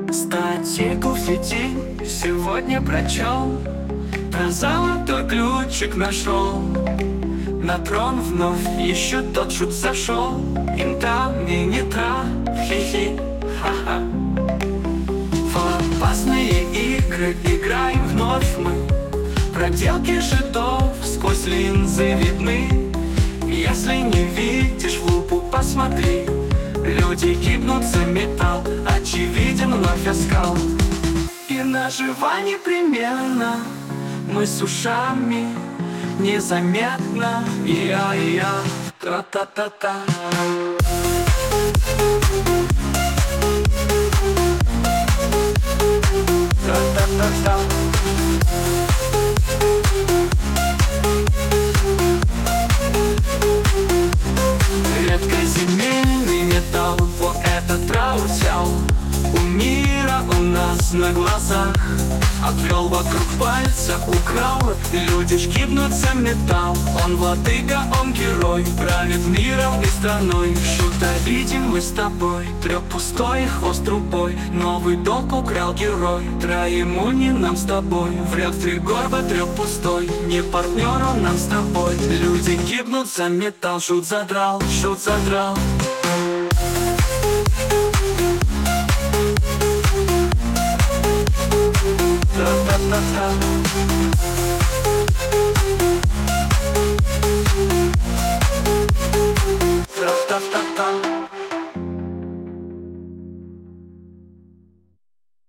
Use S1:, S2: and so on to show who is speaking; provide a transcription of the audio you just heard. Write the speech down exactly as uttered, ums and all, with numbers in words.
S1: Статейку в сети сегодня прочел, про золотой ключик нашел. На трон вновь еще тот шут сошел. Инта, мини-тра, хи-хи, ха-ха. В опасные игры играем вновь мы. Проделки жидов сквозь линзы видны. Если не видишь, в лупу посмотри. Люди гибнут за металл, очевиден вновь оскал. И нажива непременно, мы с ушами незаметно. Я-я, тра-та-та-та. Тра-та-та-та. Редкоземельный металл, вот этот траур взял. У мира у нас на глазах обвел вокруг пальца, украл. Люди ж гибнут за металл. Он владыка, он герой, правит миром и страной. Шута видим мы с тобой, трёх пустой, хвост трубой. Новый долг украл герой, троему не нам с тобой. Врет три горба, трёх пустой, не партнеру нам с тобой. Люди гибнут за металл, шут задрал, шут задрал.